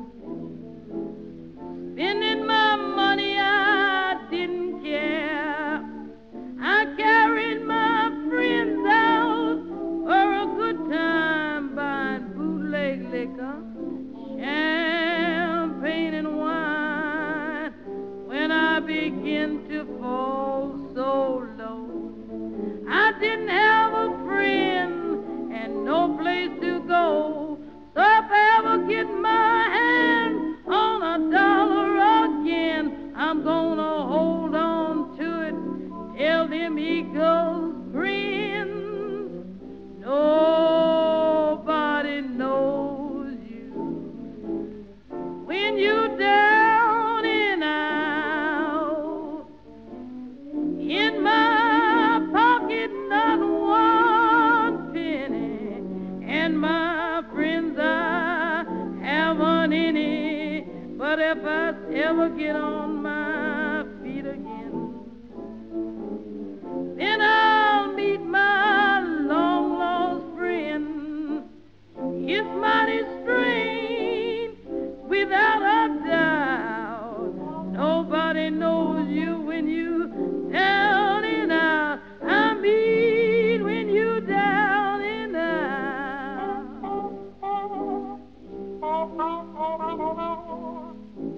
Spending my money, I didn't care. I carried my friends out for a good time, buying bootleg liquor, champagne and wine. When I began to fall so low, I didn't have a friend and no place to go. So if I ever get my hand on a dollar again, I'm gonna hold on to it till them eagles grin. Nobody knows you when you're down and out. In my pocket, not one penny, and my friends, I haven't any. But if I ever get on my feet again, then I'll meet my long-lost friend. It's mighty strange, without a doubt. Nobody knows you when you down and out. I mean when you down and out.